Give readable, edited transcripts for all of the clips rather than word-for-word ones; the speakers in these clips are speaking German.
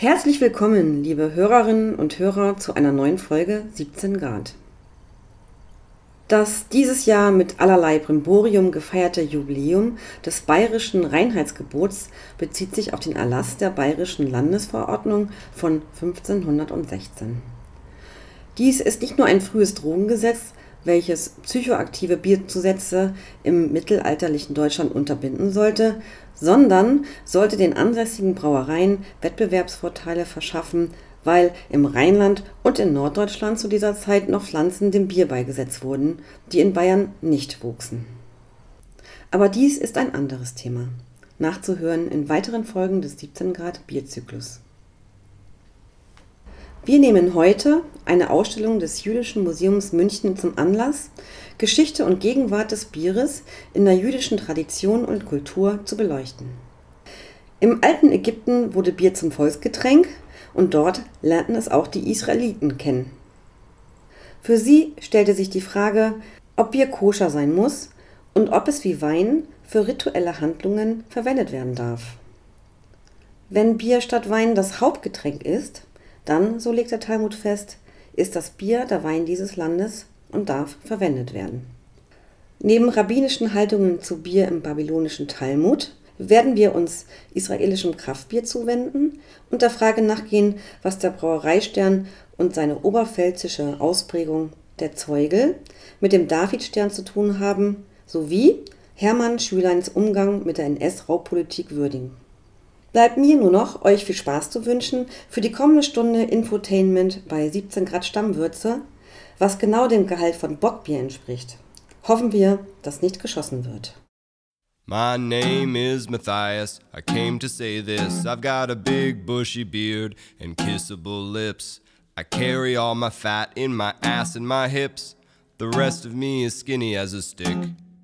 Herzlich willkommen, liebe Hörerinnen und Hörer, zu einer neuen Folge 17 Grad. Das dieses Jahr mit allerlei Brimborium gefeierte Jubiläum des bayerischen Reinheitsgebots bezieht sich auf den Erlass der bayerischen Landesverordnung von 1516. Dies ist nicht nur ein frühes Drogengesetz, welches psychoaktive Bierzusätze im mittelalterlichen Deutschland unterbinden sollte, sondern sollte den ansässigen Brauereien Wettbewerbsvorteile verschaffen, weil im Rheinland und in Norddeutschland zu dieser Zeit noch Pflanzen dem Bier beigesetzt wurden, die in Bayern nicht wuchsen. Aber dies ist ein anderes Thema, nachzuhören in weiteren Folgen des 17 Grad Bierzyklus. Wir nehmen heute eine Ausstellung des Jüdischen Museums München zum Anlass, Geschichte und Gegenwart des Bieres in der jüdischen Tradition und Kultur zu beleuchten. Im alten Ägypten wurde Bier zum Volksgetränk und dort lernten es auch die Israeliten kennen. Für sie stellte sich die Frage, ob Bier koscher sein muss und ob es wie Wein für rituelle Handlungen verwendet werden darf. Wenn Bier statt Wein das Hauptgetränk ist, dann, so legt der Talmud fest, ist das Bier der Wein dieses Landes und darf verwendet werden. Neben rabbinischen Haltungen zu Bier im babylonischen Talmud werden wir uns israelischem Kraftbier zuwenden und der Frage nachgehen, was der Brauereistern und seine oberpfälzische Ausprägung, der Zeugel, mit dem Davidstern zu tun haben, sowie Hermann Schüleins Umgang mit der NS-Raubpolitik würdigen. Bleibt mir nur noch, euch viel Spaß zu wünschen für die kommende Stunde Infotainment bei 17 Grad Stammwürze, was genau dem Gehalt von Bockbier entspricht. Hoffen wir, dass nicht geschossen wird. My name is Matthias, I came to say this. I've got a big bushy beard and kissable lips. I carry all my fat in my ass and my hips. The rest of me is skinny as a stick.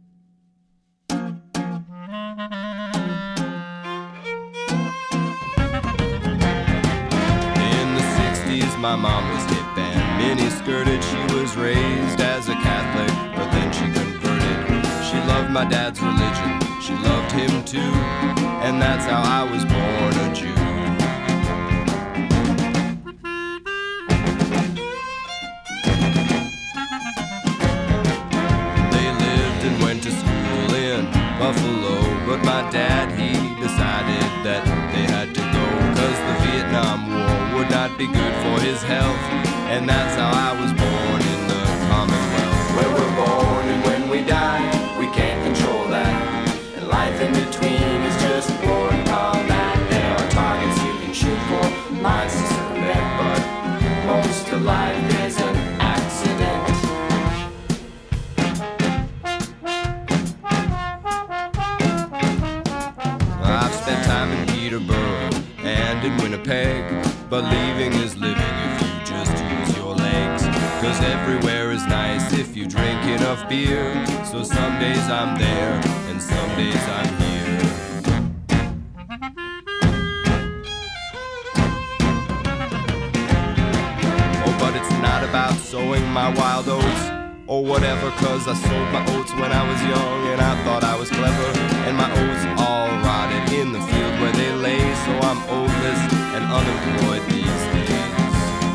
My mom was hip and mini-skirted. She was raised as a Catholic, but then she converted. She loved my dad's religion, she loved him too, and that's how I was born a Jew. They lived and went to school in Buffalo, but my dad, he decided that they had to go, 'cause the Vietnam War would not be good for his health, and that's how I was born in the Commonwealth. Where we're born and when we die, we can't control that, and life in between is just boring combat. There are targets you can shoot for, minds to circumvent, but most of life is an accident. I've spent time in Peterborough and in Winnipeg, but leaving is living if you just use your legs. 'Cause everywhere is nice if you drink enough beer. So some days I'm there and some days I'm here. Oh, but it's not about sowing my wild oats or whatever, 'cause I sowed my oats when I was young and I thought I was clever, and my oats all rotted in the field where they lay. So I'm oatless and unemployed these days.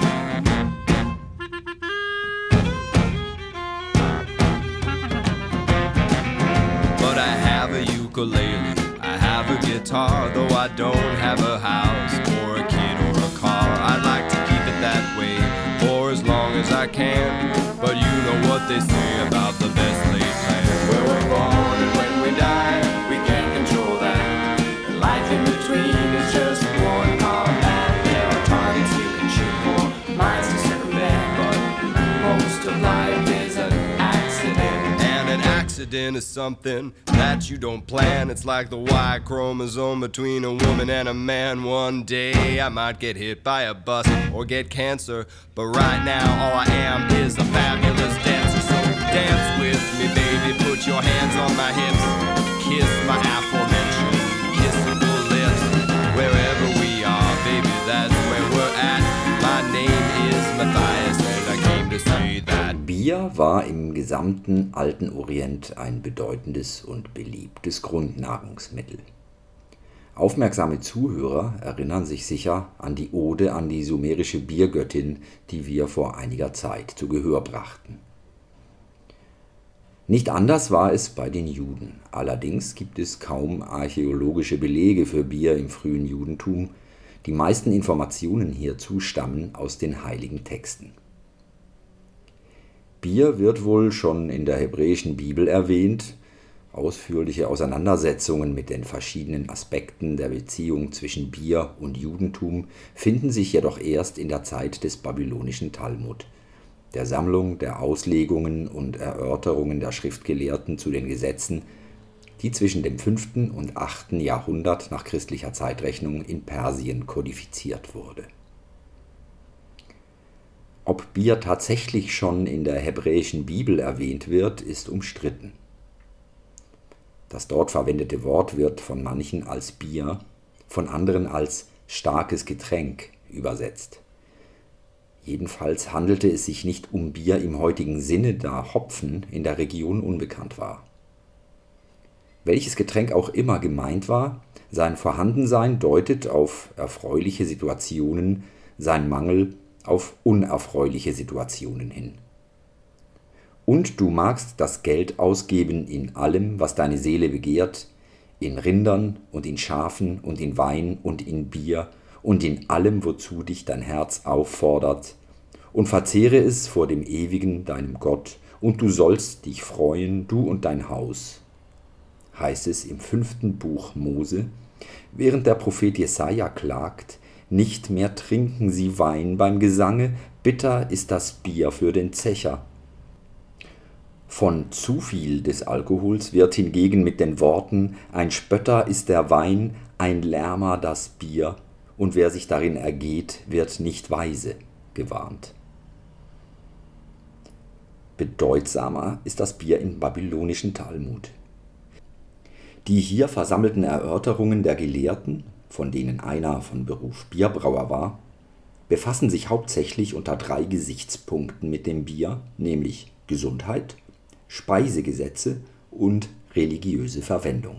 But I have a ukulele, I have a guitar, though I don't have a house or a kid or a car. I'd like to keep it that way for as long as I can, but you know what they say about the best laid plan. Where we're born and when we die, we can't control that, and life in between is just one combat. There are targets you can shoot for, minds to circumvent, but most of life is an accident. And an accident is something that you don't plan. It's like the Y chromosome between a woman and a man. One day I might get hit by a bus or get cancer, but right now all I am is a fabulous dancer. So dance with me, baby, put your hands on my hips, kiss my aforementioned kissable lips. Wherever we are, baby, that's where we're at. My name is Matthias and I came to say that. Bier war im gesamten alten Orient ein bedeutendes und beliebtes Grundnahrungsmittel. Aufmerksame Zuhörer erinnern sich sicher an die Ode an die sumerische Biergöttin, die wir vor einiger Zeit zu Gehör brachten. Nicht anders war es bei den Juden. Allerdings gibt es kaum archäologische Belege für Bier im frühen Judentum. Die meisten Informationen hierzu stammen aus den heiligen Texten. Bier wird wohl schon in der hebräischen Bibel erwähnt. Ausführliche Auseinandersetzungen mit den verschiedenen Aspekten der Beziehung zwischen Bier und Judentum finden sich jedoch erst in der Zeit des babylonischen Talmud, der Sammlung der Auslegungen und Erörterungen der Schriftgelehrten zu den Gesetzen, die zwischen dem 5. und 8. Jahrhundert nach christlicher Zeitrechnung in Persien kodifiziert wurde. Ob Bier tatsächlich schon in der hebräischen Bibel erwähnt wird, ist umstritten. Das dort verwendete Wort wird von manchen als Bier, von anderen als starkes Getränk übersetzt. Jedenfalls handelte es sich nicht um Bier im heutigen Sinne, da Hopfen in der Region unbekannt war. Welches Getränk auch immer gemeint war, sein Vorhandensein deutet auf erfreuliche Situationen, sein Mangel auf unerfreuliche Situationen hin. Und du magst das Geld ausgeben in allem, was deine Seele begehrt, in Rindern und in Schafen und in Wein und in Bier und in allem, wozu dich dein Herz auffordert, und verzehre es vor dem Ewigen, deinem Gott, und du sollst dich freuen, du und dein Haus, heißt es im 5. Buch Mose, während der Prophet Jesaja klagt, nicht mehr trinken sie Wein beim Gesange, bitter ist das Bier für den Zecher. Von zu viel des Alkohols wird hingegen mit den Worten ein Spötter ist der Wein, ein Lärmer das Bier, und wer sich darin ergeht, wird nicht weise gewarnt. Bedeutsamer ist das Bier im babylonischen Talmud. Die hier versammelten Erörterungen der Gelehrten, von denen einer von Beruf Bierbrauer war, befassen sich hauptsächlich unter 3 Gesichtspunkten mit dem Bier, nämlich Gesundheit, Speisegesetze und religiöse Verwendung.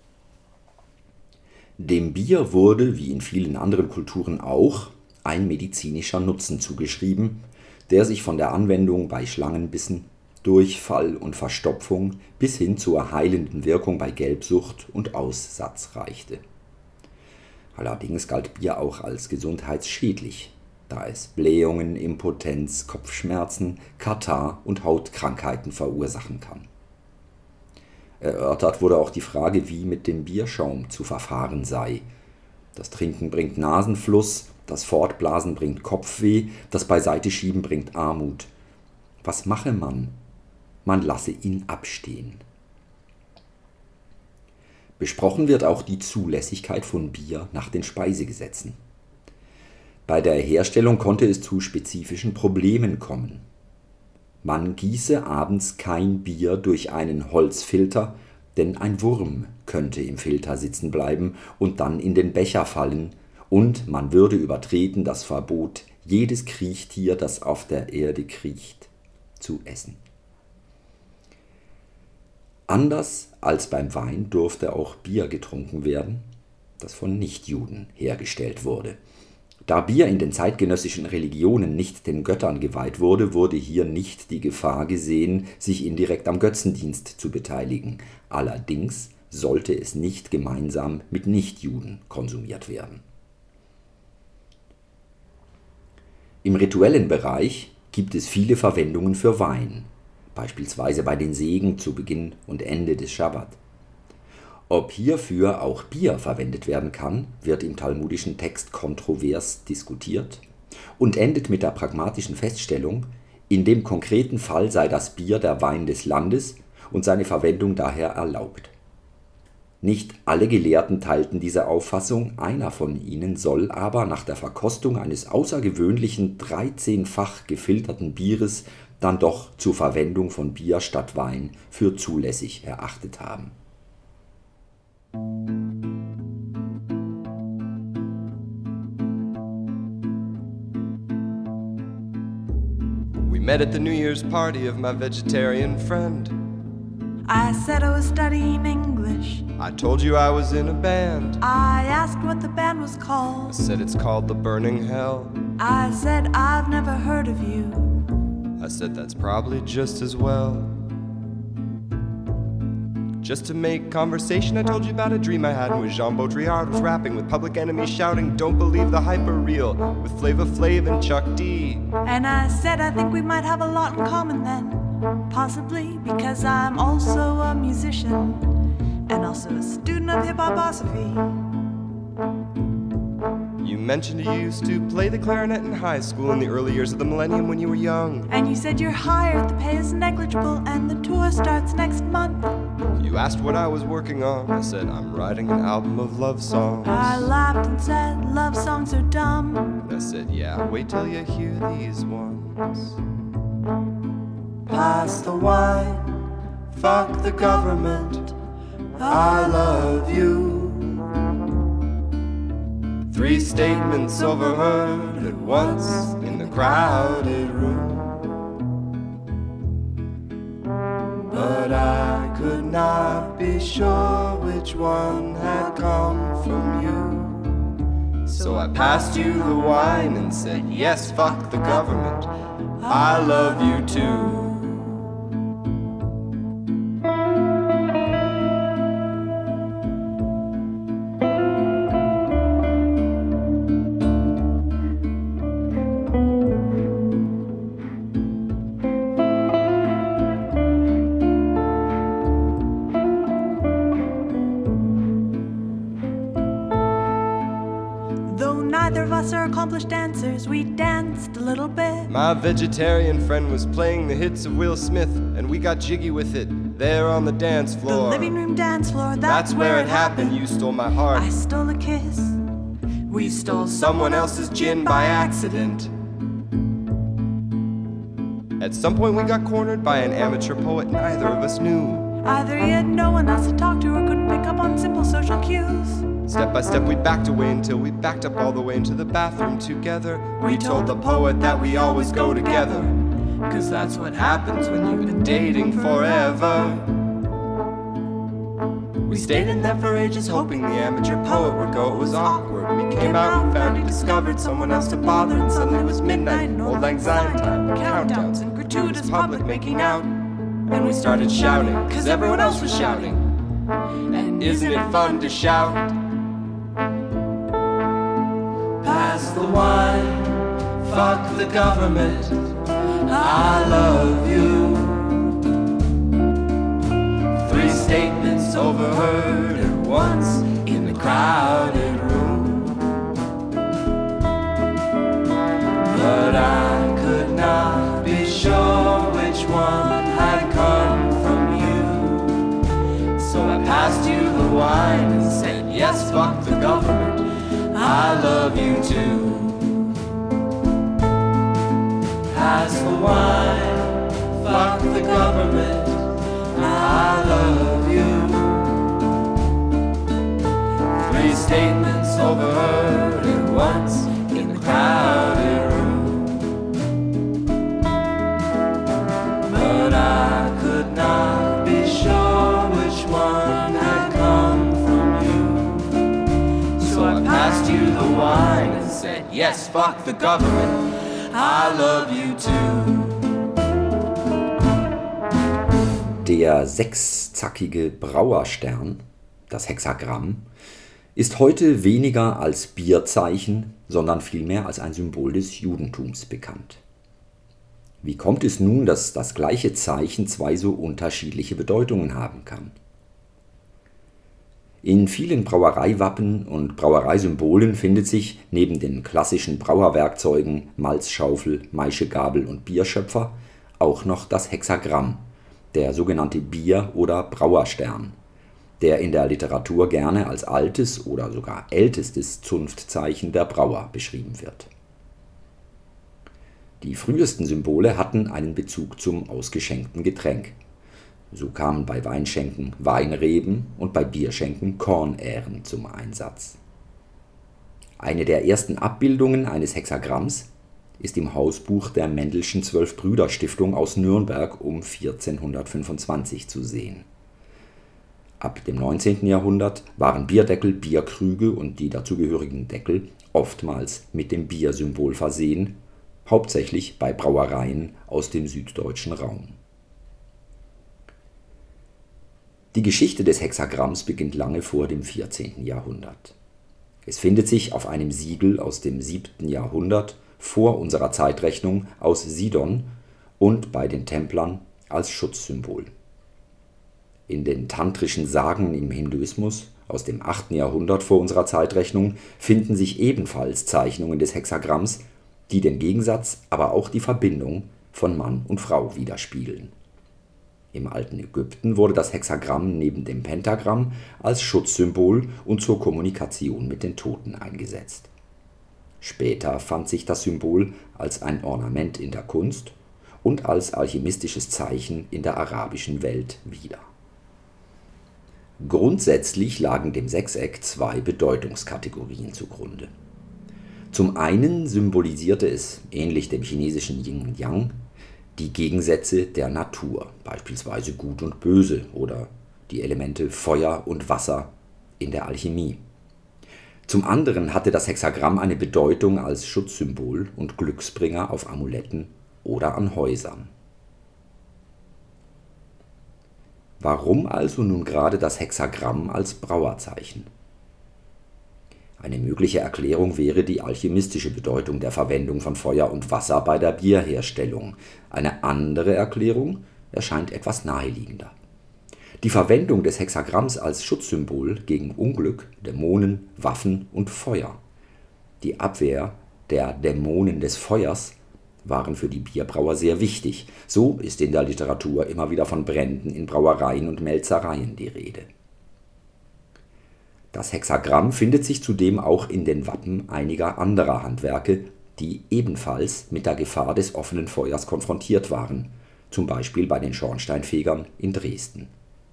Dem Bier wurde, wie in vielen anderen Kulturen auch, ein medizinischer Nutzen zugeschrieben, der sich von der Anwendung bei Schlangenbissen, Durchfall und Verstopfung bis hin zur heilenden Wirkung bei Gelbsucht und Aussatz reichte. Allerdings galt Bier auch als gesundheitsschädlich, da es Blähungen, Impotenz, Kopfschmerzen, Katarrh und Hautkrankheiten verursachen kann. Erörtert wurde auch die Frage, wie mit dem Bierschaum zu verfahren sei. Das Trinken bringt Nasenfluss, das Fortblasen bringt Kopfweh, das Beiseiteschieben bringt Armut. Was mache man? Man lasse ihn abstehen. Besprochen wird auch die Zulässigkeit von Bier nach den Speisegesetzen. Bei der Herstellung konnte es zu spezifischen Problemen kommen. Man gieße abends kein Bier durch einen Holzfilter, denn ein Wurm könnte im Filter sitzen bleiben und dann in den Becher fallen, und man würde übertreten das Verbot, jedes Kriechtier, das auf der Erde kriecht, zu essen. Anders als beim Wein durfte auch Bier getrunken werden, das von Nichtjuden hergestellt wurde. Da Bier in den zeitgenössischen Religionen nicht den Göttern geweiht wurde, wurde hier nicht die Gefahr gesehen, sich indirekt am Götzendienst zu beteiligen. Allerdings sollte es nicht gemeinsam mit Nichtjuden konsumiert werden. Im rituellen Bereich gibt es viele Verwendungen für Wein, beispielsweise bei den Segen zu Beginn und Ende des Schabbat. Ob hierfür auch Bier verwendet werden kann, wird im talmudischen Text kontrovers diskutiert und endet mit der pragmatischen Feststellung, in dem konkreten Fall sei das Bier der Wein des Landes und seine Verwendung daher erlaubt. Nicht alle Gelehrten teilten diese Auffassung, einer von ihnen soll aber nach der Verkostung eines außergewöhnlichen 13-fach gefilterten Bieres dann doch zur Verwendung von Bier statt Wein für zulässig erachtet haben. We met at the New Year's party of my vegetarian friend. I said I was studying English. I told you I was in a band. I asked what the band was I called. said it's called The Burning Hell. I said I've never heard of you. I said that's probably just as well. Just to make conversation, I told you about a dream I had in which Jean Baudrillard was rapping with Public Enemy shouting, "Don't believe the hype are real," with Flava Flav and Chuck D. And I said I think we might have a lot in common then. Possibly because I'm also a musician and also a student of hip-hoposophy. You mentioned you used to play the clarinet in high school in the early years of the millennium when you were young. And you said you're hired, the pay is negligible, and the tour starts next month. You asked what I was working on. I said I'm writing an album of love songs. I laughed and said love songs are dumb. And I said, yeah, wait till you hear these ones. Pass the wine, Fuck the government, I love you. 3 statements overheard at once in the crowded room. But I could not be sure which one had come from you. So I passed you the wine and said, yes, fuck the government, I love you too. Accomplished dancers, we danced a little bit. My vegetarian friend was playing the hits of Will Smith, and we got jiggy with it there on the dance floor. The living room dance floor, that's where it happened. You stole my heart. I stole a kiss. We stole someone else's gin by accident. At some point we got cornered by an amateur poet neither of us knew. Either he had no one else to talk to or couldn't pick up on simple social cues. Step by step we backed away until we backed up all the way into the bathroom together. We told the poet that we always go together, 'cause that's what happens when you've been dating forever. We stayed in there for ages hoping the amateur poet would go. It was awkward. We came out and found he discovered someone else to bother, and suddenly it was midnight and old anxiety time, countdowns and gratuitous public making out. And we started shouting, 'cause everyone else was shouting. And isn't it fun to shout? Pass the wine, fuck the government, I love you. 3 statements overheard at once in the crowded room. But I could not be sure which one had come from you. So I passed you the wine and said, yes, fuck the government, I love you too. Pass the wine, fuck the government, I love you. 3 statements overheard at once in the crowded room. But I could not be sure which one had come from you. So I passed you the wine and said, yes, fuck the government, I love you too. Der 6-zackige Brauerstern, das Hexagramm, ist heute weniger als Bierzeichen, sondern vielmehr als ein Symbol des Judentums bekannt. Wie kommt es nun, dass das gleiche Zeichen 2 so unterschiedliche Bedeutungen haben kann? In vielen Brauereiwappen und Brauereisymbolen findet sich neben den klassischen Brauerwerkzeugen Malzschaufel, Maischegabel und Bierschöpfer auch noch das Hexagramm, der sogenannte Bier- oder Brauerstern, der in der Literatur gerne als altes oder sogar ältestes Zunftzeichen der Brauer beschrieben wird. Die frühesten Symbole hatten einen Bezug zum ausgeschenkten Getränk. So kamen bei Weinschenken Weinreben und bei Bierschenken Kornähren zum Einsatz. Eine der ersten Abbildungen eines Hexagramms ist im Hausbuch der Mendelschen 12-Brüder-Stiftung aus Nürnberg um 1425 zu sehen. Ab dem 19. Jahrhundert waren Bierdeckel, Bierkrüge und die dazugehörigen Deckel oftmals mit dem Biersymbol versehen, hauptsächlich bei Brauereien aus dem süddeutschen Raum. Die Geschichte des Hexagramms beginnt lange vor dem 14. Jahrhundert. Es findet sich auf einem Siegel aus dem 7. Jahrhundert vor unserer Zeitrechnung aus Sidon und bei den Templern als Schutzsymbol. In den tantrischen Sagen im Hinduismus aus dem 8. Jahrhundert vor unserer Zeitrechnung finden sich ebenfalls Zeichnungen des Hexagramms, die den Gegensatz, aber auch die Verbindung von Mann und Frau widerspiegeln. Im alten Ägypten wurde das Hexagramm neben dem Pentagramm als Schutzsymbol und zur Kommunikation mit den Toten eingesetzt. Später fand sich das Symbol als ein Ornament in der Kunst und als alchemistisches Zeichen in der arabischen Welt wieder. Grundsätzlich lagen dem Sechseck zwei Bedeutungskategorien zugrunde. Zum einen symbolisierte es, ähnlich dem chinesischen Yin und Yang, die Gegensätze der Natur, beispielsweise Gut und Böse oder die Elemente Feuer und Wasser in der Alchemie. Zum anderen hatte das Hexagramm eine Bedeutung als Schutzsymbol und Glücksbringer auf Amuletten oder an Häusern. Warum also nun gerade das Hexagramm als Brauerzeichen? Eine mögliche Erklärung wäre die alchemistische Bedeutung der Verwendung von Feuer und Wasser bei der Bierherstellung. Eine andere Erklärung erscheint etwas naheliegender. Die Verwendung des Hexagramms als Schutzsymbol gegen Unglück, Dämonen, Waffen und Feuer. Die Abwehr der Dämonen des Feuers waren für die Bierbrauer sehr wichtig. So ist in der Literatur immer wieder von Bränden in Brauereien und Melzereien die Rede. Das Hexagramm findet sich zudem auch in den Wappen einiger anderer Handwerke, die ebenfalls mit der Gefahr des offenen Feuers konfrontiert waren, zum Beispiel bei den Schornsteinfegern in Dresden.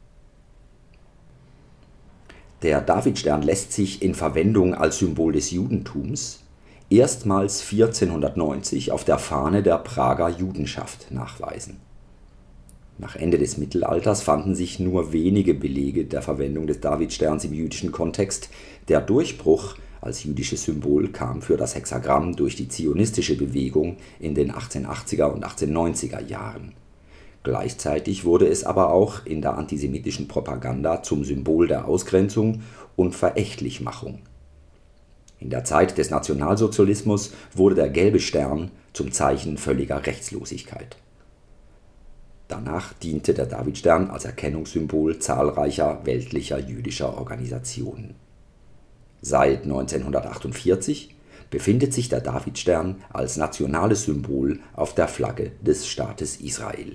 Der Davidstern lässt sich in Verwendung als Symbol des Judentums erstmals 1490 auf der Fahne der Prager Judenschaft nachweisen. Nach Ende des Mittelalters fanden sich nur wenige Belege der Verwendung des Davidsterns im jüdischen Kontext. Der Durchbruch als jüdisches Symbol kam für das Hexagramm durch die zionistische Bewegung in den 1880er und 1890er Jahren. Gleichzeitig wurde es aber auch in der antisemitischen Propaganda zum Symbol der Ausgrenzung und Verächtlichmachung. In der Zeit des Nationalsozialismus wurde der gelbe Stern zum Zeichen völliger Rechtslosigkeit. Danach diente der Davidstern als Erkennungssymbol zahlreicher weltlicher jüdischer Organisationen. Seit 1948 befindet sich der Davidstern als nationales Symbol auf der Flagge des Staates Israel.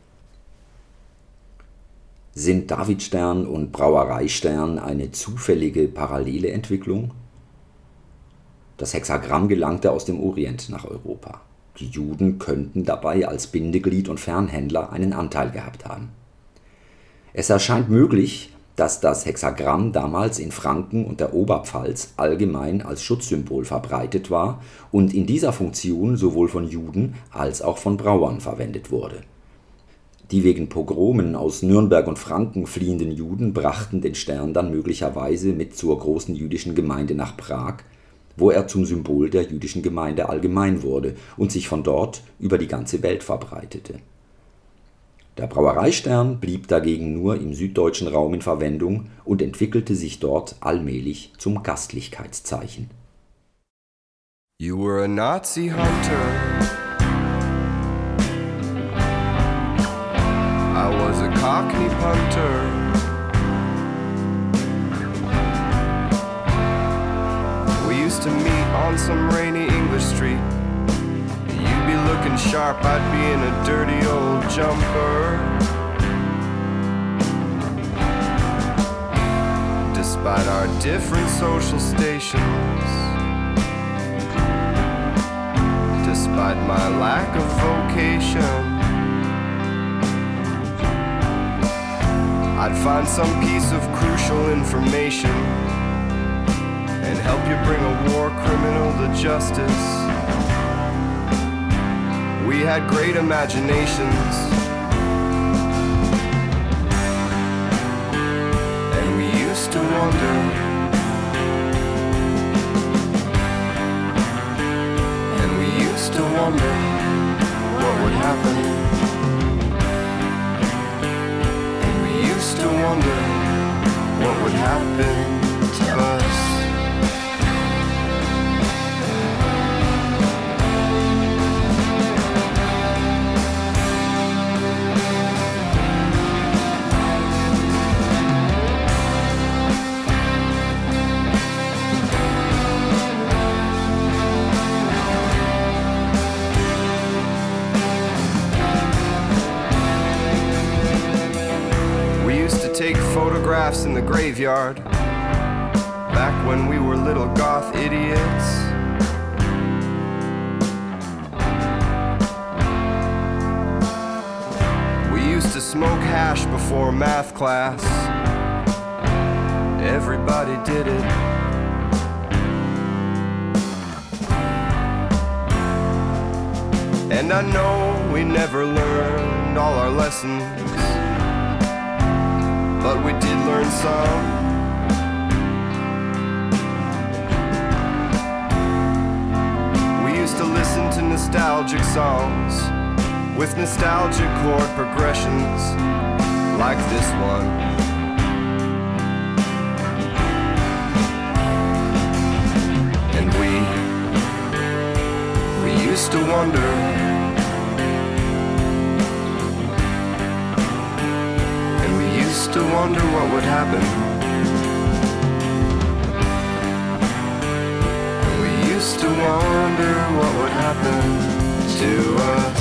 Sind Davidstern und Brauereistern eine zufällige parallele Entwicklung? Das Hexagramm gelangte aus dem Orient nach Europa. Die Juden könnten dabei als Bindeglied und Fernhändler einen Anteil gehabt haben. Es erscheint möglich, dass das Hexagramm damals in Franken und der Oberpfalz allgemein als Schutzsymbol verbreitet war und in dieser Funktion sowohl von Juden als auch von Brauern verwendet wurde. Die wegen Pogromen aus Nürnberg und Franken fliehenden Juden brachten den Stern dann möglicherweise mit zur großen jüdischen Gemeinde nach Prag, wo er zum Symbol der jüdischen Gemeinde allgemein wurde und sich von dort über die ganze Welt verbreitete. Der Brauereistern blieb dagegen nur im süddeutschen Raum in Verwendung und entwickelte sich dort allmählich zum Gastlichkeitszeichen. You were a Nazi hunter. I was a Cockney punter. Used to meet on some rainy English street. You'd be looking sharp, I'd be in a dirty old jumper. Despite our different social stations, despite my lack of vocation, I'd find some piece of crucial information and help you bring a war criminal to justice. We had great imaginations to wonder, and we used to wonder what would happen, and we used to wonder what would happen to us. Take photographs in the graveyard back when we were little goth idiots. We used to smoke hash before math class. Everybody did it. And I know we never learned all our lessons, but we did learn some. We used to listen to nostalgic songs with nostalgic chord progressions like this one. And we used to wonder, to wonder what would happen. And we used to wonder what would happen to us.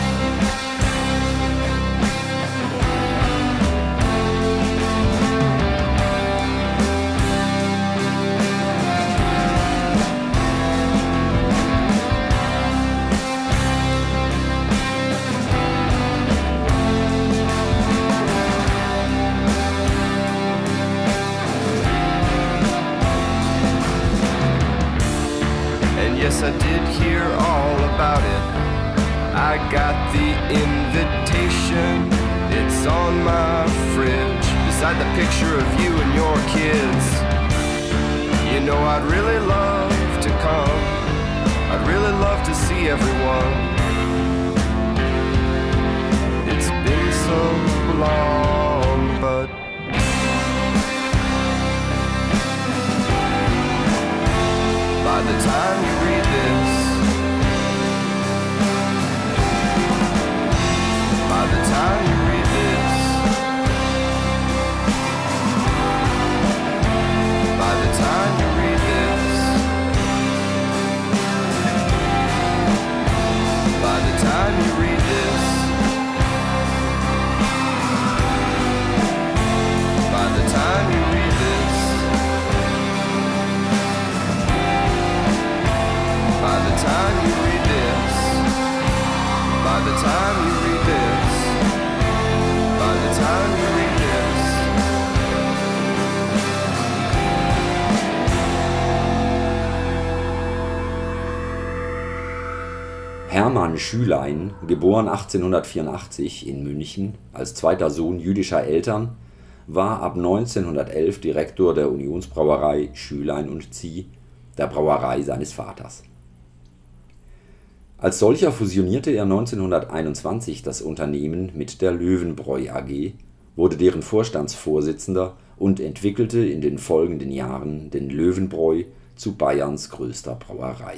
Yes, I did hear all about it. I got the invitation. It's on my fridge beside the picture of you and your kids. You know, I'd really love to come. I'd really love to see everyone. It's been so long, but by the time you read this, by the time you read this, by the time you read this, by the time you read this, by the time you read this, by the time you read this, by the time you read this, by the time you read this. Hermann Schülein, geboren 1884 in München als zweiter Sohn jüdischer Eltern, war ab 1911 Direktor der Unionsbrauerei Schülein und Zieh, der Brauerei seines Vaters. Als solcher fusionierte er 1921 das Unternehmen mit der Löwenbräu AG, wurde deren Vorstandsvorsitzender und entwickelte in den folgenden Jahren den Löwenbräu zu Bayerns größter Brauerei.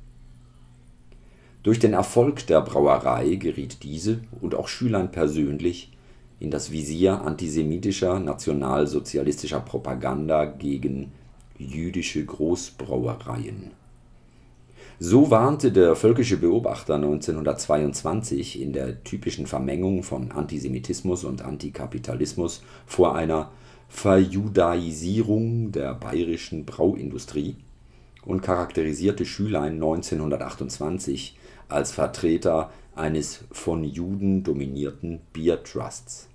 Durch den Erfolg der Brauerei geriet diese und auch Schülein persönlich in das Visier antisemitischer nationalsozialistischer Propaganda gegen jüdische Großbrauereien. So warnte der Völkische Beobachter 1922 in der typischen Vermengung von Antisemitismus und Antikapitalismus vor einer Verjudaisierung der bayerischen Brauindustrie und charakterisierte Schülein 1928 als Vertreter eines von Juden dominierten Biertrusts.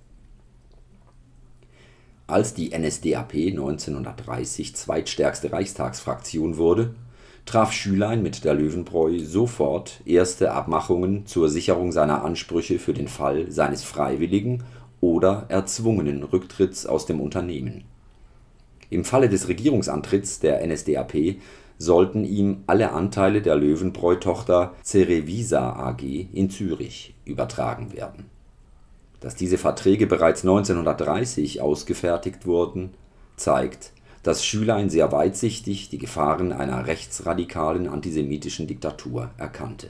Als die NSDAP 1930 zweitstärkste Reichstagsfraktion wurde, traf Schülein mit der Löwenbräu sofort erste Abmachungen zur Sicherung seiner Ansprüche für den Fall seines freiwilligen oder erzwungenen Rücktritts aus dem Unternehmen. Im Falle des Regierungsantritts der NSDAP sollten ihm alle Anteile der Löwenbräu-Tochter Cerevisa AG in Zürich übertragen werden. Dass diese Verträge bereits 1930 ausgefertigt wurden, zeigt, dass Schülein sehr weitsichtig die Gefahren einer rechtsradikalen antisemitischen Diktatur erkannte.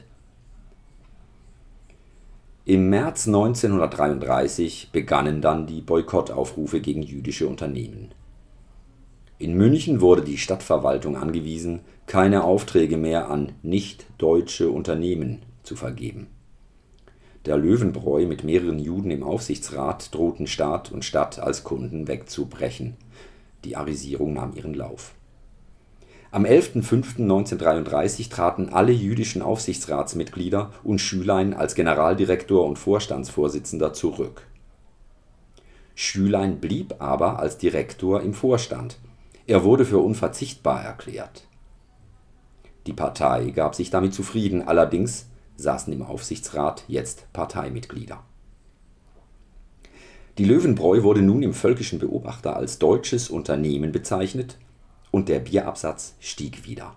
Im März 1933 begannen dann die Boykottaufrufe gegen jüdische Unternehmen. In München wurde die Stadtverwaltung angewiesen, keine Aufträge mehr an nicht-deutsche Unternehmen zu vergeben. Der Löwenbräu mit mehreren Juden im Aufsichtsrat drohten Staat und Stadt als Kunden wegzubrechen. Die Arisierung nahm ihren Lauf. Am 11.05.1933 traten alle jüdischen Aufsichtsratsmitglieder und Schülein als Generaldirektor und Vorstandsvorsitzender zurück. Schülein blieb aber als Direktor im Vorstand. Er wurde für unverzichtbar erklärt. Die Partei gab sich damit zufrieden, allerdings saßen im Aufsichtsrat jetzt Parteimitglieder. Die Löwenbräu wurde nun im Völkischen Beobachter als deutsches Unternehmen bezeichnet und der Bierabsatz stieg wieder.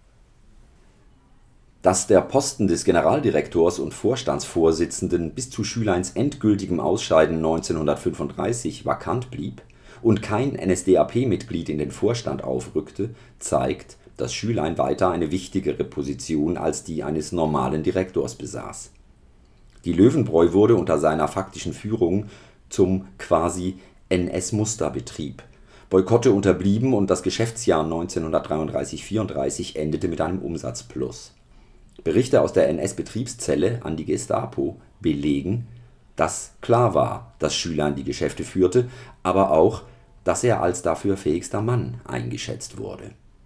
Dass der Posten des Generaldirektors und Vorstandsvorsitzenden bis zu Schüleins endgültigem Ausscheiden 1935 vakant blieb und kein NSDAP-Mitglied in den Vorstand aufrückte, zeigt, dass Schülein weiter eine wichtigere Position als die eines normalen Direktors besaß. Die Löwenbräu wurde unter seiner faktischen Führung zum quasi NS-Musterbetrieb. Boykotte unterblieben und das Geschäftsjahr 1933/34 endete mit einem Umsatzplus. Berichte aus der NS-Betriebszelle an die Gestapo belegen, dass klar war, dass Schülein die Geschäfte führte, aber auch, dass er als dafür fähigster Mann eingeschätzt wurde.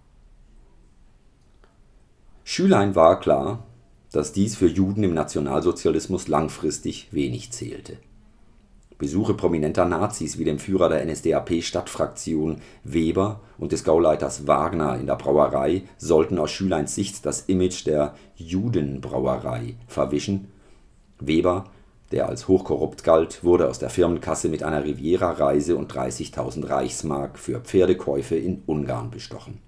Schülein war klar, dass dies für Juden im Nationalsozialismus langfristig wenig zählte. Besuche prominenter Nazis wie dem Führer der NSDAP-Stadtfraktion Weber und des Gauleiters Wagner in der Brauerei sollten aus Schüleins Sicht das Image der Judenbrauerei verwischen. Weber, der als hochkorrupt galt, wurde aus der Firmenkasse mit einer Riviera-Reise und 30.000 Reichsmark für Pferdekäufe in Ungarn bestochen.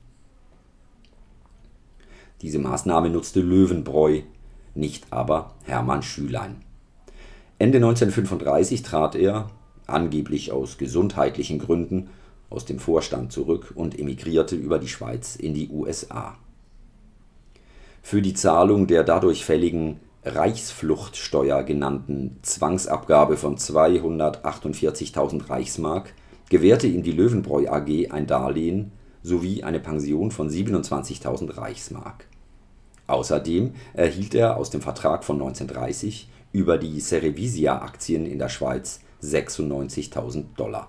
Diese Maßnahme nutzte Löwenbräu, nicht aber Hermann Schülein. Ende 1935 trat er, angeblich aus gesundheitlichen Gründen, aus dem Vorstand zurück und emigrierte über die Schweiz in die USA. Für die Zahlung der dadurch fälligen Reichsfluchtsteuer genannten Zwangsabgabe von 248.000 Reichsmark gewährte ihm die Löwenbräu AG ein Darlehen sowie eine Pension von 27.000 Reichsmark. Außerdem erhielt er aus dem Vertrag von 1930 über die Cerevisia-Aktien in der Schweiz $96.000.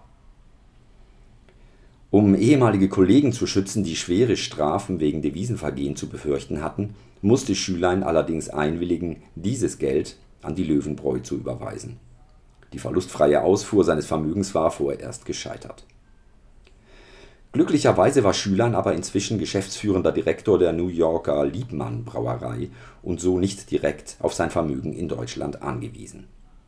Um ehemalige Kollegen zu schützen, die schwere Strafen wegen Devisenvergehen zu befürchten hatten, musste Schülein allerdings einwilligen, dieses Geld an die Löwenbräu zu überweisen. Die verlustfreie Ausfuhr seines Vermögens war vorerst gescheitert. Glücklicherweise war Schülein aber inzwischen geschäftsführender Direktor der New Yorker Liebmann Brauerei und so nicht direkt auf sein Vermögen in Deutschland angewiesen.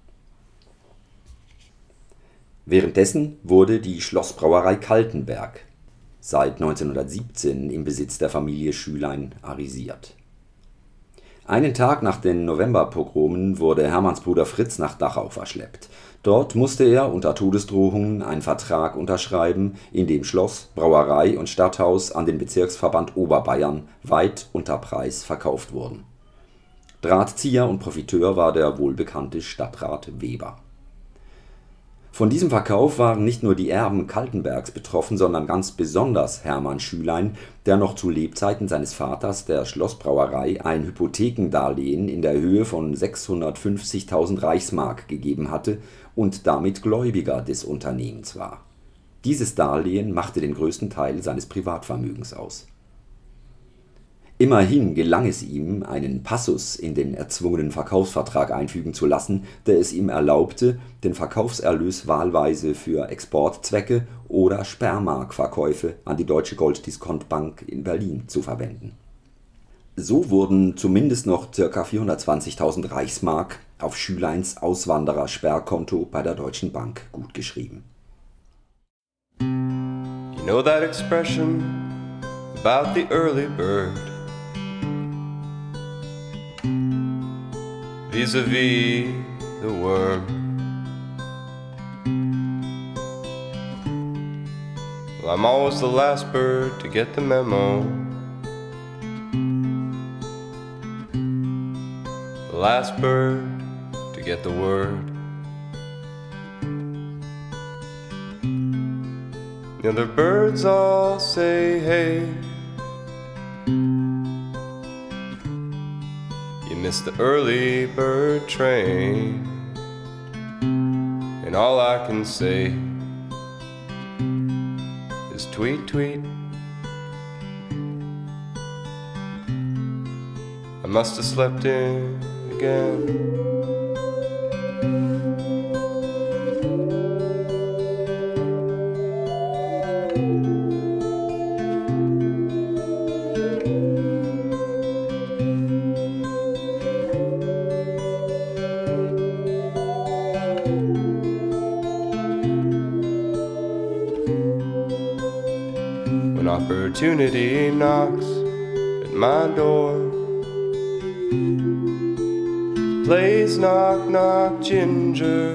Währenddessen wurde die Schlossbrauerei Kaltenberg seit 1917 im Besitz der Familie Schülein arisiert. Einen Tag nach den Novemberpogromen wurde Hermanns Bruder Fritz nach Dachau verschleppt. Dort musste er unter Todesdrohungen einen Vertrag unterschreiben, in dem Schloss, Brauerei und Stadthaus an den Bezirksverband Oberbayern weit unter Preis verkauft wurden. Drahtzieher und Profiteur war der wohlbekannte Stadtrat Weber. Von diesem Verkauf waren nicht nur die Erben Kaltenbergs betroffen, sondern ganz besonders Hermann Schülein, der noch zu Lebzeiten seines Vaters, der Schlossbrauerei, ein Hypothekendarlehen in der Höhe von 650.000 Reichsmark gegeben hatte und damit Gläubiger des Unternehmens war. Dieses Darlehen machte den größten Teil seines Privatvermögens aus. Immerhin gelang es ihm, einen Passus in den erzwungenen Verkaufsvertrag einfügen zu lassen, der es ihm erlaubte, den Verkaufserlös wahlweise für Exportzwecke oder Sperrmarkverkäufe an die Deutsche Gold-Discount-Bank in Berlin zu verwenden. So wurden zumindest noch ca. 420.000 Reichsmark auf Schüleins Auswanderer-Sperrkonto bei der Deutschen Bank gutgeschrieben. You know that expression about the early bird vis-a-vis the worm. Well, I'm always the last bird to get the memo, the last bird to get the word. The other birds all say hey, you missed the early bird train, and all I can say is tweet, tweet. I must have slept in again. When opportunity knocks at my door, plays knock knock ginger,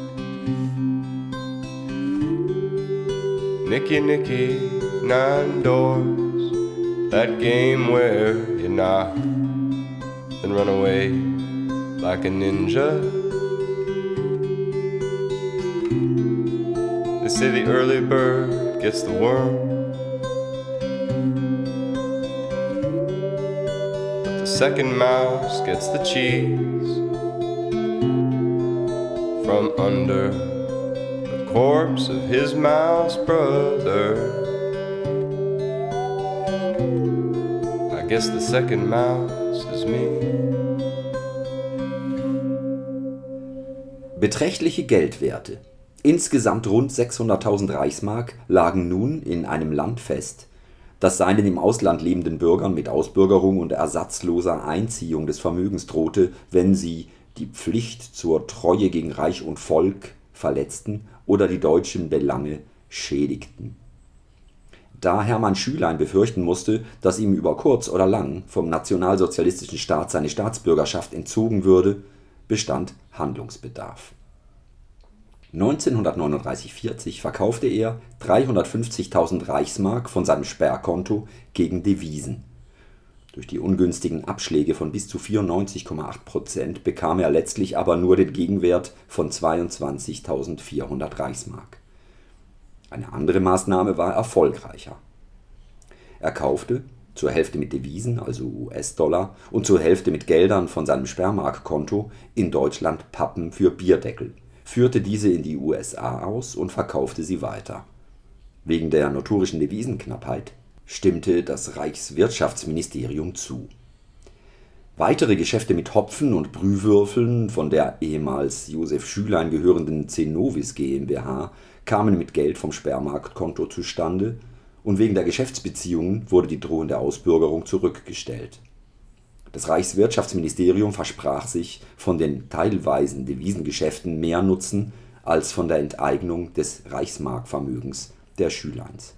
Nicky Nicky 9 doors, that game where you knock then run away like a ninja. They say the early bird gets the worm, second mouse gets the cheese from under the corpse of his mouse brother. I guess the second mouse is me. Beträchtliche Geldwerte, insgesamt rund 600.000 Reichsmark, lagen nun in einem Land fest, das seinen im Ausland lebenden Bürgern mit Ausbürgerung und ersatzloser Einziehung des Vermögens drohte, wenn sie die Pflicht zur Treue gegen Reich und Volk verletzten oder die deutschen Belange schädigten. Da Hermann Schülein befürchten musste, dass ihm über kurz oder lang vom nationalsozialistischen Staat seine Staatsbürgerschaft entzogen würde, bestand Handlungsbedarf. 1939/40 verkaufte er 350.000 Reichsmark von seinem Sperrkonto gegen Devisen. Durch die ungünstigen Abschläge von bis zu 94,8% bekam er letztlich aber nur den Gegenwert von 22.400 Reichsmark. Eine andere Maßnahme war erfolgreicher. Er kaufte, zur Hälfte mit Devisen, also US-Dollar, und zur Hälfte mit Geldern von seinem Sperrmarkkonto in Deutschland Pappen für Bierdeckel, führte diese in die USA aus und verkaufte sie weiter. Wegen der notorischen Devisenknappheit stimmte das Reichswirtschaftsministerium zu. Weitere Geschäfte mit Hopfen und Brühwürfeln von der ehemals Josef Schülein gehörenden Cenovis GmbH kamen mit Geld vom Sperrmarktkonto zustande, und wegen der Geschäftsbeziehungen wurde die drohende Ausbürgerung zurückgestellt. Das Reichswirtschaftsministerium versprach sich von den teilweisen Devisengeschäften mehr Nutzen als von der Enteignung des Reichsmarkvermögens der Schüleins.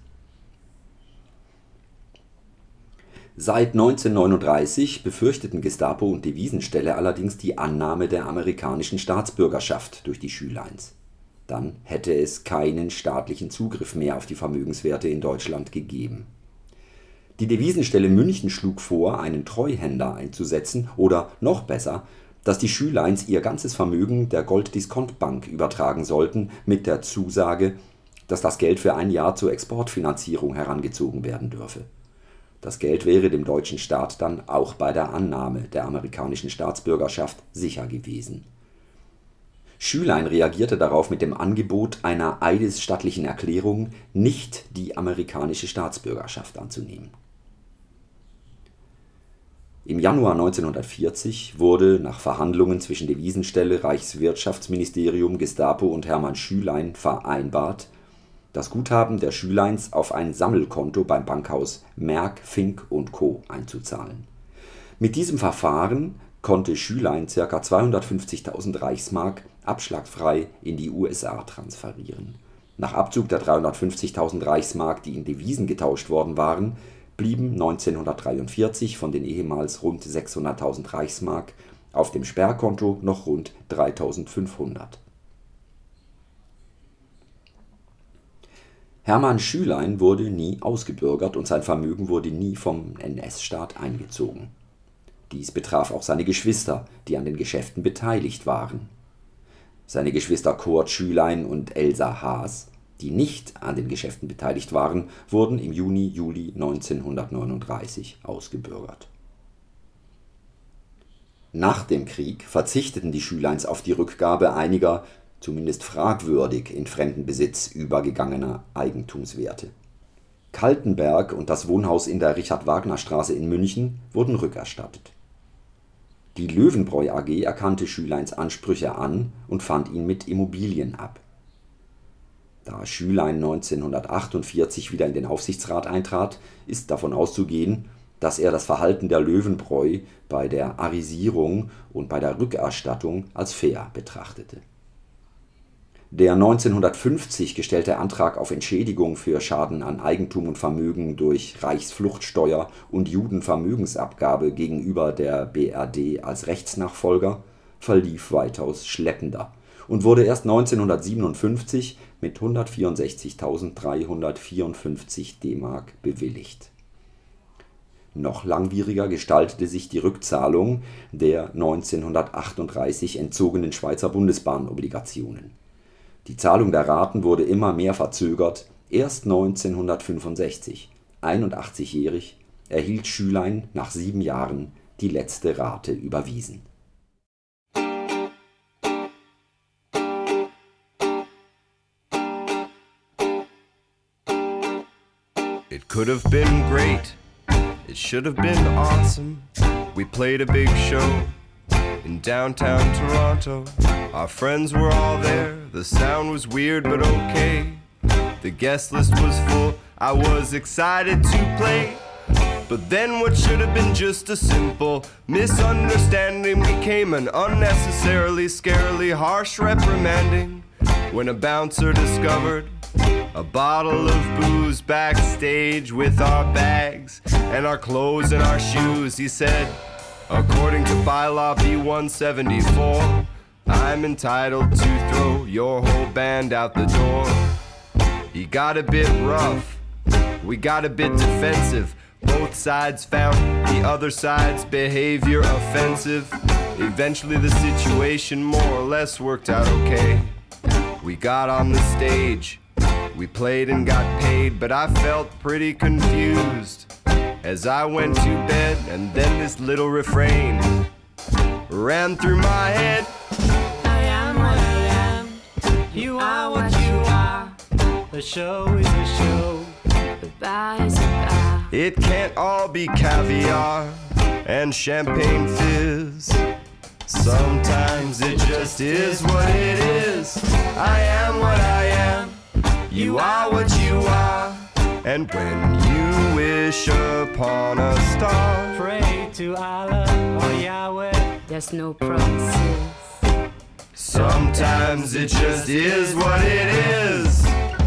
Seit 1939 befürchteten Gestapo und Devisenstelle allerdings die Annahme der amerikanischen Staatsbürgerschaft durch die Schüleins. Dann hätte es keinen staatlichen Zugriff mehr auf die Vermögenswerte in Deutschland gegeben. Die Devisenstelle München schlug vor, einen Treuhänder einzusetzen oder noch besser, dass die Schüleins ihr ganzes Vermögen der Gold-Discount-Bank übertragen sollten, mit der Zusage, dass das Geld für ein Jahr zur Exportfinanzierung herangezogen werden dürfe. Das Geld wäre dem deutschen Staat dann auch bei der Annahme der amerikanischen Staatsbürgerschaft sicher gewesen. Schülein reagierte darauf mit dem Angebot einer eidesstattlichen Erklärung, nicht die amerikanische Staatsbürgerschaft anzunehmen. Im Januar 1940 wurde nach Verhandlungen zwischen Devisenstelle, Reichswirtschaftsministerium, Gestapo und Hermann Schülein vereinbart, das Guthaben der Schüleins auf ein Sammelkonto beim Bankhaus Merck, Fink & Co. einzuzahlen. Mit diesem Verfahren konnte Schülein ca. 250.000 Reichsmark abschlagfrei in die USA transferieren. Nach Abzug der 350.000 Reichsmark, die in Devisen getauscht worden waren, blieben 1943 von den ehemals rund 600.000 Reichsmark auf dem Sperrkonto noch rund 3.500. Hermann Schülein wurde nie ausgebürgert und sein Vermögen wurde nie vom NS-Staat eingezogen. Dies betraf auch seine Geschwister, die an den Geschäften beteiligt waren. Seine Geschwister Kurt Schülein und Elsa Haas, die nicht an den Geschäften beteiligt waren, wurden im Juni-Juli 1939 ausgebürgert. Nach dem Krieg verzichteten die Schüleins auf die Rückgabe einiger, zumindest fragwürdig in fremden Besitz übergegangener Eigentumswerte. Kaltenberg und das Wohnhaus in der Richard-Wagner-Straße in München wurden rückerstattet. Die Löwenbräu AG erkannte Schüleins Ansprüche an und fand ihn mit Immobilien ab. Da Schülein 1948 wieder in den Aufsichtsrat eintrat, ist davon auszugehen, dass er das Verhalten der Löwenbräu bei der Arisierung und bei der Rückerstattung als fair betrachtete. Der 1950 gestellte Antrag auf Entschädigung für Schaden an Eigentum und Vermögen durch Reichsfluchtsteuer und Judenvermögensabgabe gegenüber der BRD als Rechtsnachfolger verlief weitaus schleppender und wurde erst 1957 mit 164.354 D-Mark bewilligt. Noch langwieriger gestaltete sich die Rückzahlung der 1938 entzogenen Schweizer Bundesbahn-Obligationen. Die Zahlung der Raten wurde immer mehr verzögert. Erst 1965, 81-jährig, erhielt Schülein nach 7 Jahren die letzte Rate überwiesen. It could have been great. It should have been awesome. We played a big show in downtown Toronto. Our friends were all there. The sound was weird but okay. The guest list was full. I was excited to play. But then what should have been just a simple misunderstanding became an unnecessarily scarily harsh reprimanding when a bouncer discovered a bottle of booze backstage with our bags and our clothes and our shoes. He said, according to bylaw B174, I'm entitled to throw your whole band out the door. He got a bit rough, we got a bit defensive. Both sides found the other side's behavior offensive. Eventually the situation more or less worked out okay. We got on the stage, we played and got paid, but I felt pretty confused as I went to bed, and then this little refrain ran through my head. I am what I am, you are what you are. A show is a show, a bar is a bar. It can't all be caviar and champagne fizz. Sometimes it just is what it is. I am what I am, you are what you are. And when you wish upon a star, Pray to Allah or Yahweh, There's no promises. sometimes it just is what it is.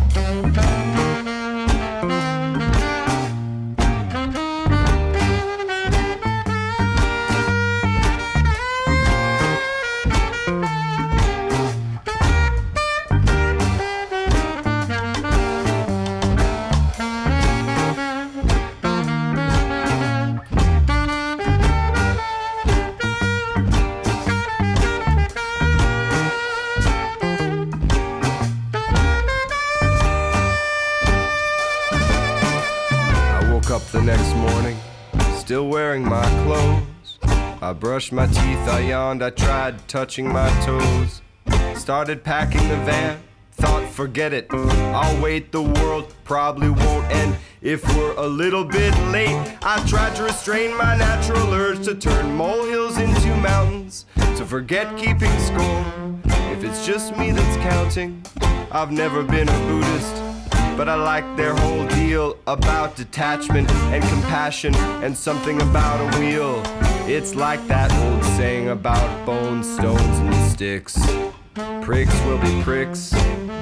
Up the next morning, still wearing my clothes. I brushed my teeth, I yawned, I tried touching my toes. Started packing the van, thought forget it, I'll wait, the world probably won't end if we're a little bit late. I tried to restrain my natural urge to turn molehills into mountains, to forget keeping score. If it's just me that's counting, I've never been a Buddhist, but I like their whole deal about detachment and compassion and something about a wheel. It's like that old saying about bones, stones, and sticks. Pricks will be pricks,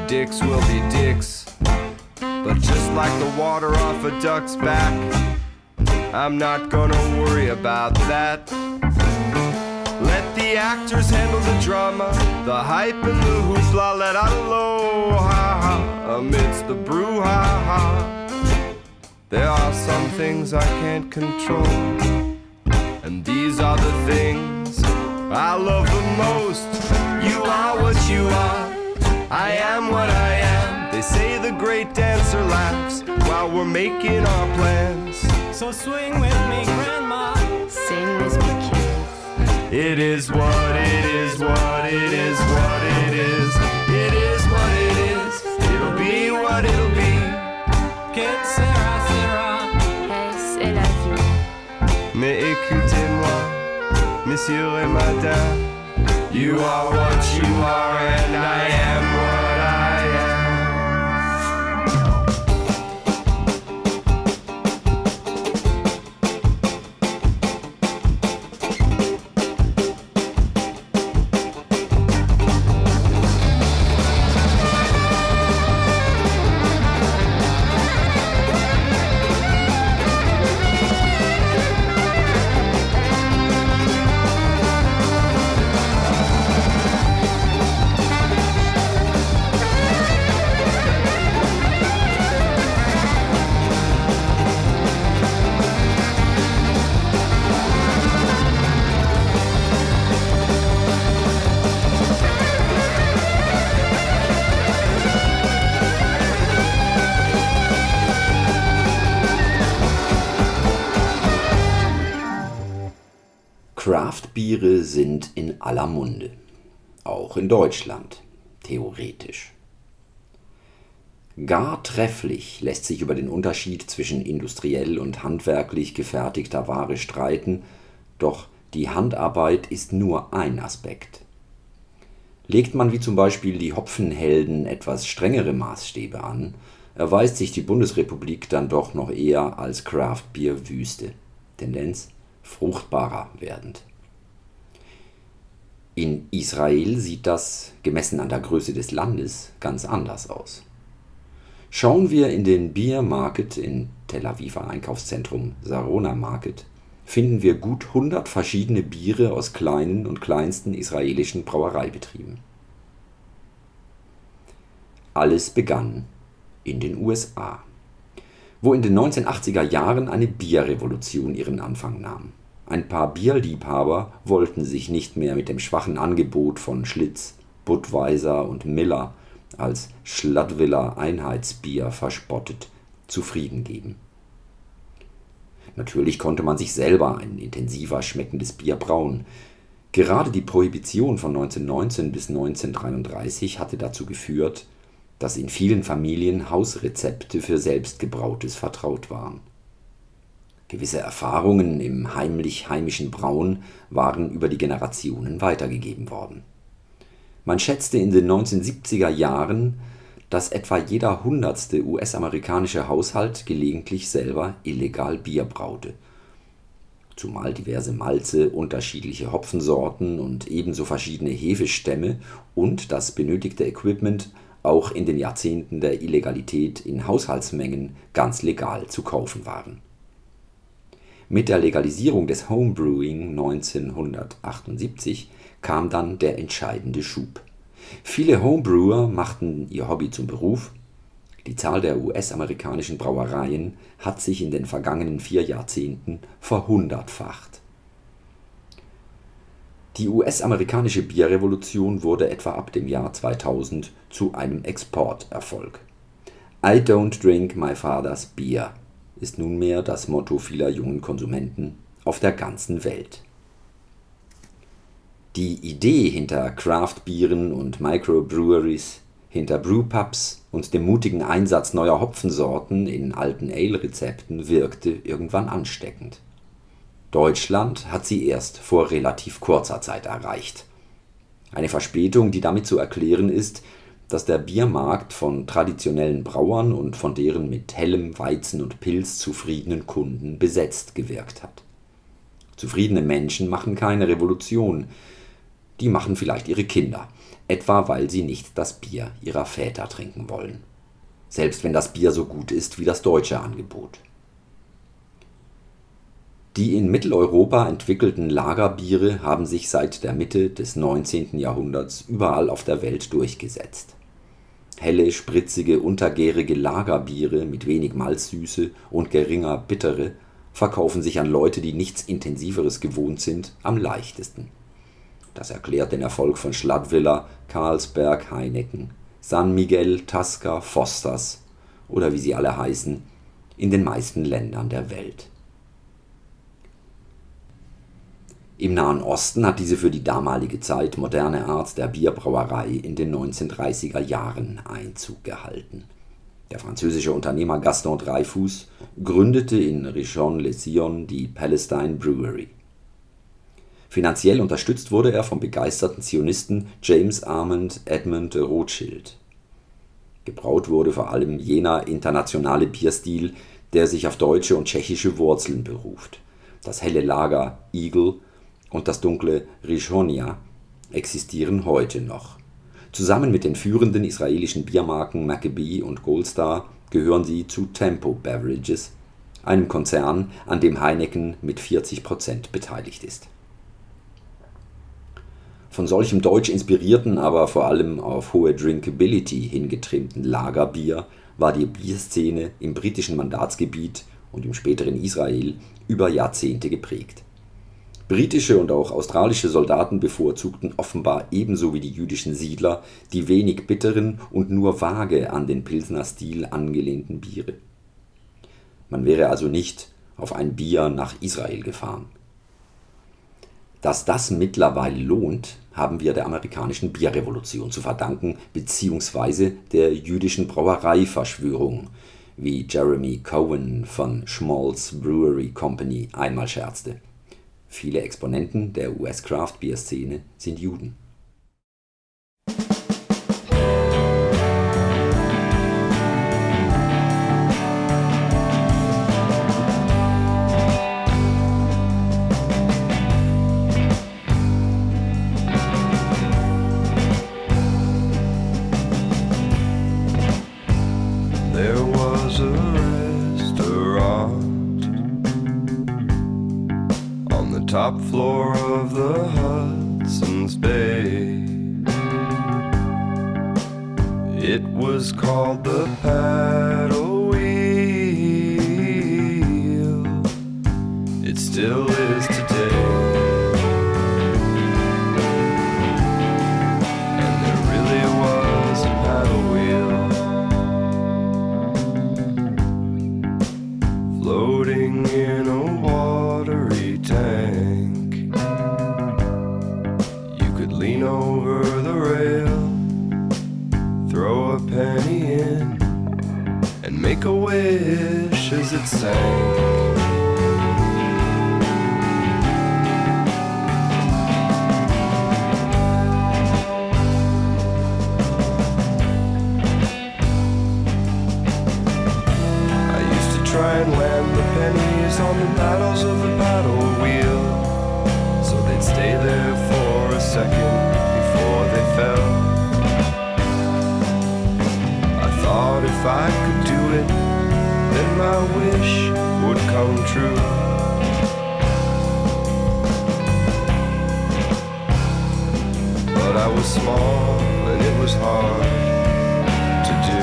dicks will be dicks. But just like the water off a duck's back, I'm not gonna worry about that. Let the actors handle the drama, the hype and the hoopla. Let out aloha amidst the brouhaha. There are some things I can't control, and these are the things I love the most. You are what you are, I am what I am. They say the great dancer laughs while we're making our plans. So swing with me, grandma. Sing with me, kids. It is what it is, what it is, what it is. It is what it is, it'll be what it'll be. Kid Sarah, Sarah. Hey, c'est la vie. Mais écoutez-moi, messieurs et madame. You are what you are and I am what I am. Craft-Biere sind in aller Munde. Auch in Deutschland, theoretisch. Gar trefflich lässt sich über den Unterschied zwischen industriell und handwerklich gefertigter Ware streiten, doch die Handarbeit ist nur ein Aspekt. Legt man wie zum Beispiel die Hopfenhelden etwas strengere Maßstäbe an, erweist sich die Bundesrepublik dann doch noch eher als Craft-Bier-Wüste. Tendenz fruchtbarer werdend. In Israel sieht das, gemessen an der Größe des Landes, ganz anders aus. Schauen wir in den Beer Market in Tel Aviver Einkaufszentrum Sarona Market, finden wir gut 100 verschiedene Biere aus kleinen und kleinsten israelischen Brauereibetrieben. Alles begann in den USA, wo in den 1980er Jahren eine Bierrevolution ihren Anfang nahm. Ein paar Bierliebhaber wollten sich nicht mehr mit dem schwachen Angebot von Schlitz, Budweiser und Miller als Schladwiller Einheitsbier verspottet zufrieden geben. Natürlich konnte man sich selber ein intensiver schmeckendes Bier brauen. Gerade die Prohibition von 1919 bis 1933 hatte dazu geführt, dass in vielen Familien Hausrezepte für selbstgebrautes vertraut waren. Gewisse Erfahrungen im heimischen Brauen waren über die Generationen weitergegeben worden. Man schätzte in den 1970er Jahren, dass etwa jeder 100. US-amerikanische Haushalt gelegentlich selber illegal Bier braute. Zumal diverse Malze, unterschiedliche Hopfensorten und ebenso verschiedene Hefestämme und das benötigte Equipment auch in den Jahrzehnten der Illegalität in Haushaltsmengen ganz legal zu kaufen waren. Mit der Legalisierung des Homebrewing 1978 kam dann der entscheidende Schub. Viele Homebrewer machten ihr Hobby zum Beruf. Die Zahl der US-amerikanischen Brauereien hat sich in den vergangenen 4 Jahrzehnten verhundertfacht. Die US-amerikanische Bierrevolution wurde etwa ab dem Jahr 2000 zu einem Exporterfolg. I don't drink my father's beer ist nunmehr das Motto vieler jungen Konsumenten auf der ganzen Welt. Die Idee hinter Craft-Bieren und Microbreweries, hinter Brewpubs und dem mutigen Einsatz neuer Hopfensorten in alten Ale-Rezepten wirkte irgendwann ansteckend. Deutschland hat sie erst vor relativ kurzer Zeit erreicht. Eine Verspätung, die damit zu erklären ist, dass der Biermarkt von traditionellen Brauern und von deren mit hellem Weizen und Pilz zufriedenen Kunden besetzt gewirkt hat. Zufriedene Menschen machen keine Revolution. die machen vielleicht ihre Kinder, etwa weil sie nicht das Bier ihrer Väter trinken wollen. Selbst wenn das Bier so gut ist wie das deutsche Angebot. Die in Mitteleuropa entwickelten Lagerbiere haben sich seit der Mitte des 19. Jahrhunderts überall auf der Welt durchgesetzt. Helle, spritzige, untergärige Lagerbiere mit wenig Malzsüße und geringer Bittere verkaufen sich an Leute, die nichts Intensiveres gewohnt sind, am leichtesten. Das erklärt den Erfolg von Schladwiller, Carlsberg, Heineken, San Miguel, Tasca, Fosters oder wie sie alle heißen, in den meisten Ländern der Welt. Im Nahen Osten hat diese für die damalige Zeit moderne Art der Bierbrauerei in den 1930er Jahren Einzug gehalten. Der französische Unternehmer Gaston Dreyfus gründete in Rishon-LeZion die Palestine Brewery. Finanziell unterstützt wurde er vom begeisterten Zionisten James Armand Edmund de Rothschild. Gebraut wurde vor allem jener internationale Bierstil, der sich auf deutsche und tschechische Wurzeln beruft. Das helle Lager Eagle und das dunkle Rishonia existieren heute noch. Zusammen mit den führenden israelischen Biermarken Maccabee und Gold Star gehören sie zu Tempo Beverages, einem Konzern, an dem Heineken mit 40% beteiligt ist. Von solchem deutsch inspirierten, aber vor allem auf hohe Drinkability hingetrimmten Lagerbier war die Bierszene im britischen Mandatsgebiet und im späteren Israel über Jahrzehnte geprägt. Britische und auch australische Soldaten bevorzugten offenbar ebenso wie die jüdischen Siedler die wenig bitteren und nur vage an den Pilsner Stil angelehnten Biere. Man wäre also nicht auf ein Bier nach Israel gefahren. Dass das mittlerweile lohnt, haben wir der amerikanischen Bierrevolution zu verdanken, beziehungsweise der jüdischen Brauereiverschwörung, wie Jeremy Cohen von Schmaltz Brewery Company einmal scherzte. Viele Exponenten der US-Craft-Bier-Szene sind Juden. There was a restaurant on the top floor of the Hudson's Bay. It was called the Paddle Wheel. It still is today. And there really was a paddle wheel floating in a watery tank. You could lean over the rail, throw a penny in, and make a wish as it sank. Try and land the pennies on the paddles of the paddle wheel, so they'd stay there for a second before they fell. I thought if I could do it, then my wish would come true. But I was small and it was hard to do.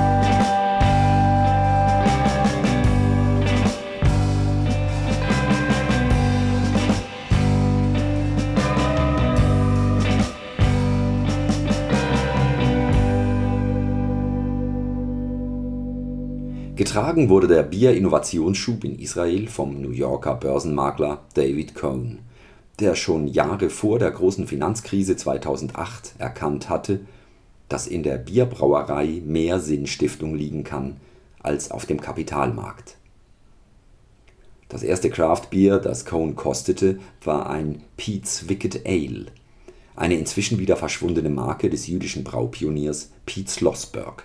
Getragen wurde der Bier-Innovationsschub in Israel vom New Yorker Börsenmakler David Cohn, der schon Jahre vor der großen Finanzkrise 2008 erkannt hatte, dass in der Bierbrauerei mehr Sinnstiftung liegen kann als auf dem Kapitalmarkt. Das erste Craft-Bier, das Cohn kostete, war ein Pete's Wicked Ale, eine inzwischen wieder verschwundene Marke des jüdischen Braupioniers Pete Schlossberg.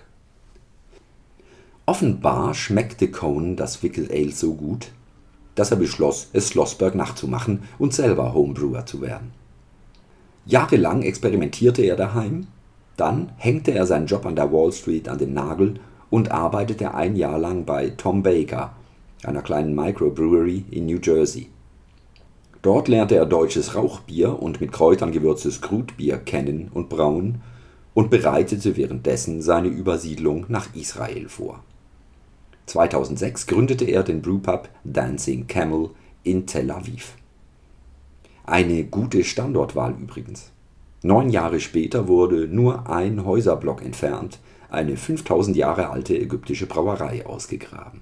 Offenbar schmeckte Cohn das Wicked Ale so gut, dass er beschloss, es Schlossberg nachzumachen und selber Homebrewer zu werden. Jahrelang experimentierte er daheim, dann hängte er seinen Job an der Wall Street an den Nagel und arbeitete ein Jahr lang bei Tom Baker, einer kleinen Microbrewery in New Jersey. Dort lernte er deutsches Rauchbier und mit Kräutern gewürztes Krutbier kennen und brauen und bereitete währenddessen seine Übersiedlung nach Israel vor. 2006 gründete er den Brewpub Dancing Camel in Tel Aviv. Eine gute Standortwahl übrigens. 9 Jahre später wurde nur ein Häuserblock entfernt eine 5000 Jahre alte ägyptische Brauerei ausgegraben.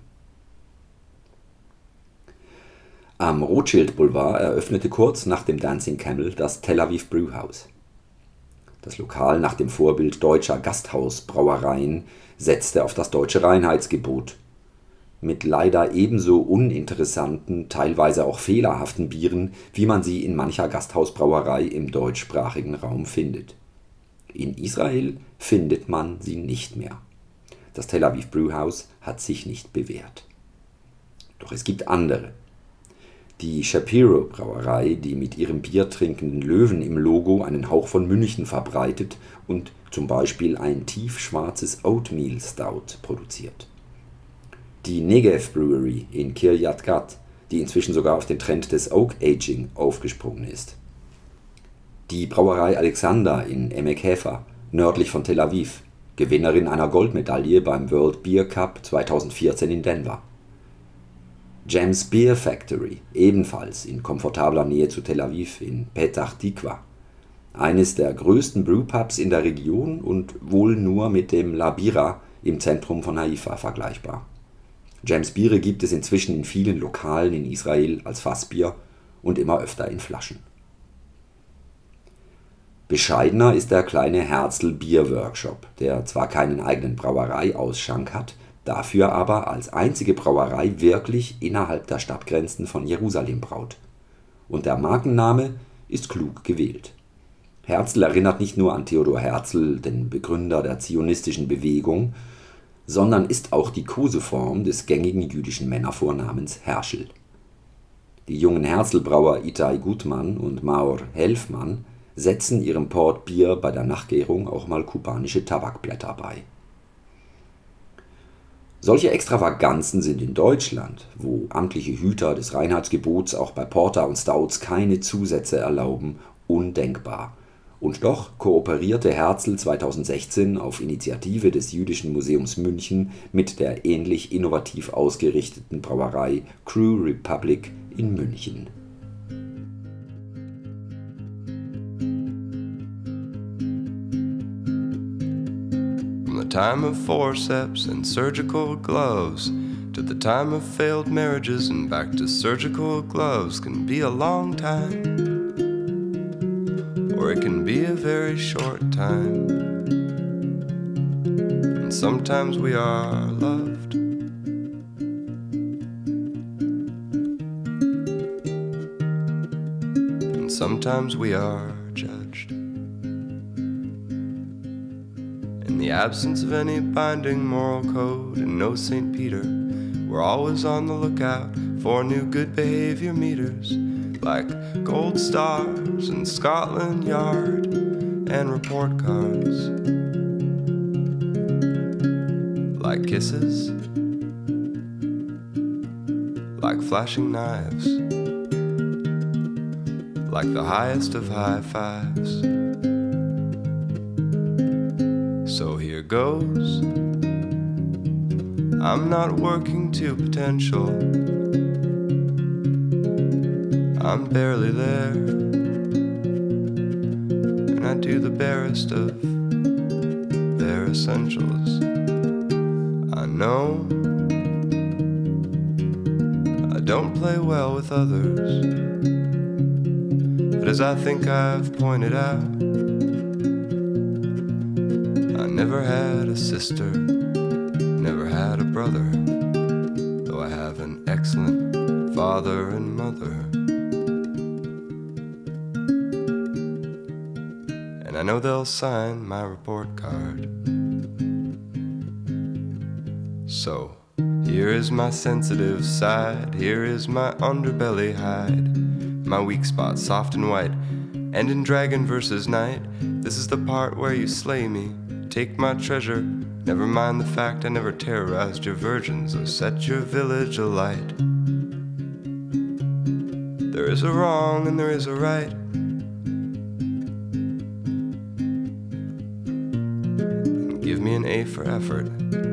Am Rothschild Boulevard eröffnete kurz nach dem Dancing Camel das Tel Aviv Brewhouse. Das Lokal nach dem Vorbild deutscher Gasthausbrauereien setzte auf das deutsche Reinheitsgebot. Mit leider ebenso uninteressanten, teilweise auch fehlerhaften Bieren, wie man sie in mancher Gasthausbrauerei im deutschsprachigen Raum findet. In Israel findet man sie nicht mehr. Das Tel Aviv Brewhouse hat sich nicht bewährt. Doch es gibt andere. Die Shapiro Brauerei, die mit ihrem biertrinkenden Löwen im Logo einen Hauch von München verbreitet und zum Beispiel ein tiefschwarzes Oatmeal Stout produziert. Die Negev Brewery in Kiryat Gat, die inzwischen sogar auf den Trend des Oak Aging aufgesprungen ist. Die Brauerei Alexander in Emek Hefer, nördlich von Tel Aviv, Gewinnerin einer Goldmedaille beim World Beer Cup 2014 in Denver. Jem's Beer Factory, ebenfalls in komfortabler Nähe zu Tel Aviv in Petach Tikva, eines der größten Brewpubs in der Region und wohl nur mit dem La Bira im Zentrum von Haifa vergleichbar. Jem's Biere gibt es inzwischen in vielen Lokalen in Israel als Fassbier und immer öfter in Flaschen. Bescheidener ist der kleine Herzl Bier Workshop, der zwar keinen eigenen Brauereiausschank hat, dafür aber als einzige Brauerei wirklich innerhalb der Stadtgrenzen von Jerusalem braut. Und der Markenname ist klug gewählt. Herzl erinnert nicht nur an Theodor Herzl, den Begründer der zionistischen Bewegung, sondern ist auch die Koseform des gängigen jüdischen Männervornamens Herschel. Die jungen Herzl-Brauer Itai Gutmann und Maor Helfmann setzen ihrem Portbier bei der Nachgärung auch mal kubanische Tabakblätter bei. Solche Extravaganzen sind in Deutschland, wo amtliche Hüter des Reinheitsgebots auch bei Porter und Stouts keine Zusätze erlauben, undenkbar. Und doch kooperierte Herzl 2016 auf Initiative des Jüdischen Museums München mit der ähnlich innovativ ausgerichteten Brauerei Crew Republic in München. From the time of forceps and surgical gloves to the time of failed marriages and back to surgical gloves can be a long time. Or it can be a very short time. And sometimes we are loved. And sometimes we are judged. In the absence of any binding moral code and no St. Peter, we're always on the lookout for new good behavior meters, like gold stars and Scotland Yard and report cards, like kisses, like flashing knives, like the highest of high fives. So here goes. I'm not working to potential. I'm barely there, and I do the barest of bare essentials. I know I don't play well with others, but as I think I've pointed out, I never had a sister, never had a brother, though I have an excellent father and mother. And I know they'll sign my report card. So, here is my sensitive side, here is my underbelly hide, my weak spot soft and white, And in Dragon vs. Night, this is the part where you slay me. Take my treasure, never mind the fact I never terrorized your virgins or set your village alight. There is a wrong and there is a right. Give me an A for effort.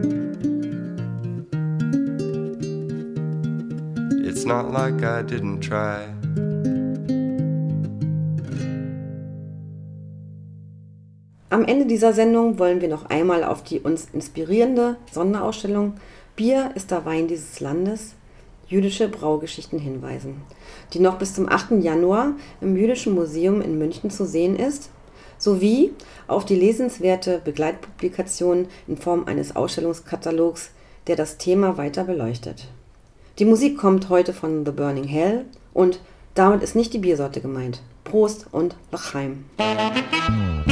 It's not like I didn't try. Am Ende dieser Sendung wollen wir noch einmal auf die uns inspirierende Sonderausstellung Bier ist der Wein dieses Landes – Jüdische Braugeschichten hinweisen, die noch bis zum 8. Januar im Jüdischen Museum in München zu sehen ist, sowie auf die lesenswerte Begleitpublikation in Form eines Ausstellungskatalogs, der das Thema weiter beleuchtet. Die Musik kommt heute von The Burning Hell und damit ist nicht die Biersorte gemeint. Prost und L'chaim!